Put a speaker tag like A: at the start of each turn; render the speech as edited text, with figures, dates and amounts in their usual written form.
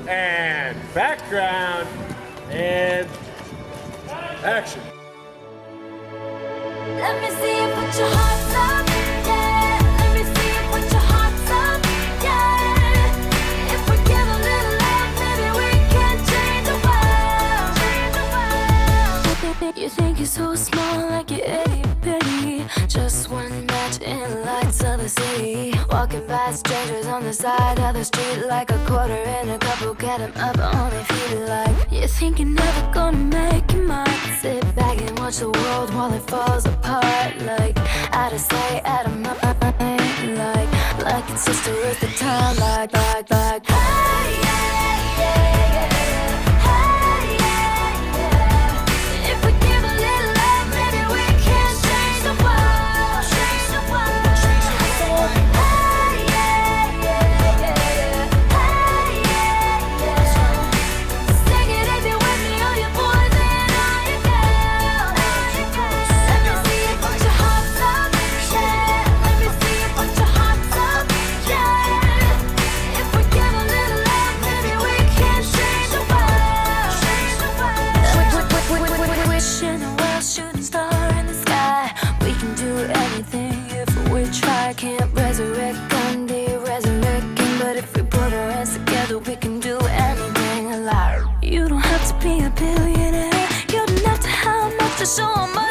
A: and background, and action.
B: Let me see you put your hearts up, yeah. Let me see you put your hearts up, yeah. If we give a little love, maybe we can change the world. You think you're so small, like you're itty-bitty. Just one match in the lights of the city. Walking by strangers on the side of the street, like a quarter in a couple, get 'em up on their feet. Like you think you're never gonna make it mine. Sit back and watch the world while it falls apart. Like out of sight, out of mind. Like it's just a waste of time. Like hey, yeah, yeah, yeah. Hey, yeah, yeah. If we give a little love, maybe we can change the world. Change the world. Hey, yeah, yeah, yeah. Hey, yeah, yeah. Sing it if you're with me, all your boys and all your girls. Let me see you put your hearts up, yeah. Let me see you put your hearts up, yeah. If we give a little love, maybe we can change the world. Change the world. Wishing a world shooting star in the sky. We can do anything if we try. Can't resurrect Gandhi, resurrect King, but if we put our hands together, we can do anything alive. You don't have to be a billionaire. You don't have to have much to show 'em.